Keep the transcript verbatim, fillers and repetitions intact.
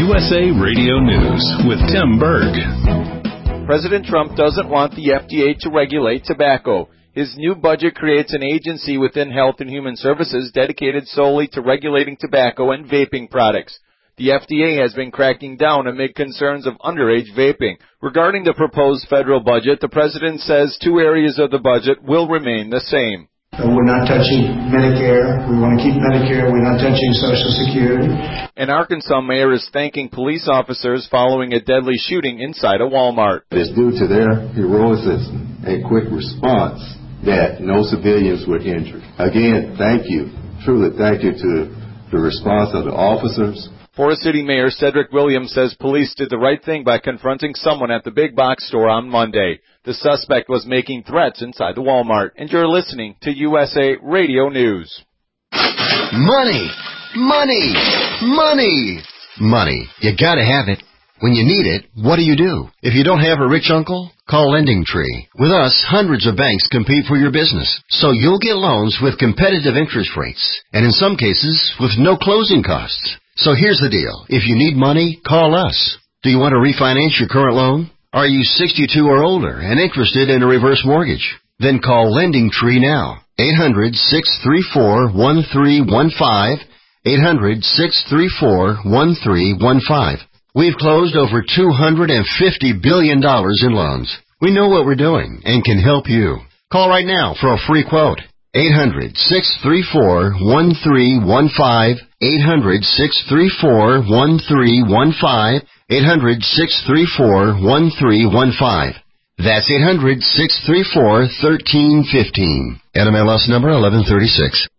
U S A Radio News with Tim Berg. President Trump doesn't want the F D A to regulate tobacco. His new budget creates an agency within Health and Human Services dedicated solely to regulating tobacco and vaping products. The F D A has been cracking down amid concerns of underage vaping. Regarding the proposed federal budget, the president says two areas of the budget will remain the same. We're not touching Medicare. We want to keep Medicare. We're not touching Social Security. An Arkansas mayor is thanking police officers following a deadly shooting inside a Walmart. It's due to their heroism and quick response that no civilians were injured. Again, thank you. Truly thank you to the response of the officers. Forest City Mayor Cedric Williams says police did the right thing by confronting someone at the big box store on Monday. The suspect was making threats inside the Walmart. And you're listening to U S A Radio News. Money! Money! Money! Money. You gotta have it. When you need it, what do you do? If you don't have a rich uncle, call LendingTree. With us, hundreds of banks compete for your business, so you'll get loans with competitive interest rates, and in some cases, with no closing costs. So here's the deal. If you need money, call us. Do you want to refinance your current loan? Are you sixty-two or older and interested in a reverse mortgage? Then call LendingTree now. eight hundred, six three four, one three one five. eight hundred, six three four, one three one five. We've closed over two hundred fifty billion dollars in loans. We know what we're doing and can help you. Call right now for a free quote. eight hundred, six three four, one three one five. eight hundred, six three four, one three one five. eight hundred, six three four, one three one five. That's eight hundred, six three four, one three one five. N M L S number eleven thirty-six.